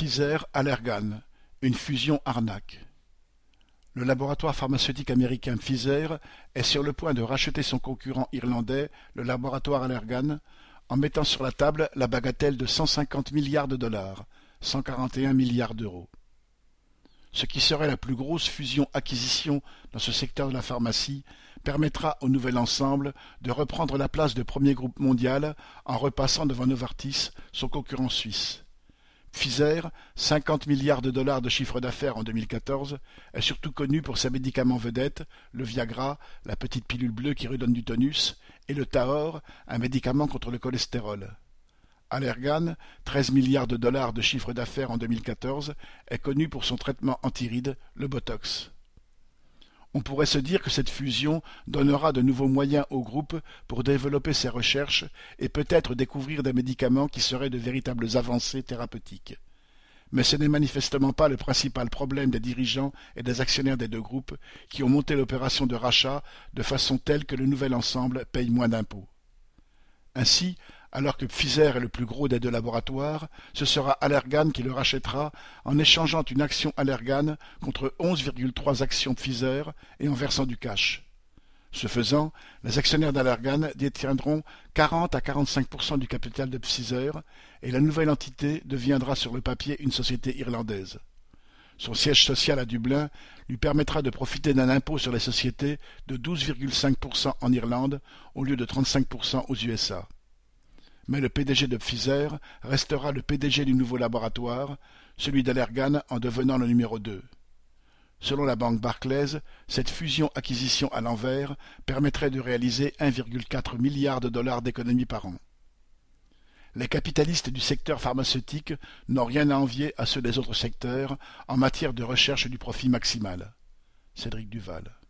Pfizer-Allergan, une fusion arnaque. Le laboratoire pharmaceutique américain Pfizer est sur le point de racheter son concurrent irlandais, le laboratoire Allergan, en mettant sur la table la bagatelle de 150 milliards de dollars, 141 milliards d'euros. Ce qui serait la plus grosse fusion-acquisition dans ce secteur de la pharmacie permettra au nouvel ensemble de reprendre la place de premier groupe mondial en repassant devant Novartis, son concurrent suisse. Pfizer, 50 milliards de dollars de chiffre d'affaires en 2014, est surtout connu pour ses médicaments vedettes, le Viagra, la petite pilule bleue qui redonne du tonus, et le Tahor, un médicament contre le cholestérol. Allergan, 13 milliards de dollars de chiffre d'affaires en 2014, est connu pour son traitement anti-rides, le Botox. On pourrait se dire que cette fusion donnera de nouveaux moyens au groupe pour développer ses recherches et peut-être découvrir des médicaments qui seraient de véritables avancées thérapeutiques. Mais ce n'est manifestement pas le principal problème des dirigeants et des actionnaires des deux groupes qui ont monté l'opération de rachat de façon telle que le nouvel ensemble paye moins d'impôts. Ainsi, alors que Pfizer est le plus gros des deux laboratoires, ce sera Allergan qui le rachètera en échangeant une action Allergan contre 11,3 actions Pfizer et en versant du cash. Ce faisant, les actionnaires d'Allergan détiendront 40 à 45% du capital de Pfizer et la nouvelle entité deviendra sur le papier une société irlandaise. Son siège social à Dublin lui permettra de profiter d'un impôt sur les sociétés de 12,5% en Irlande au lieu de 35% aux USA. Mais le PDG de Pfizer restera le PDG du nouveau laboratoire, celui d'Allergan en devenant le numéro 2. Selon la banque Barclays, cette fusion-acquisition à l'envers permettrait de réaliser 1,4 milliard de dollars d'économies par an. Les capitalistes du secteur pharmaceutique n'ont rien à envier à ceux des autres secteurs en matière de recherche du profit maximal. Cédric Duval.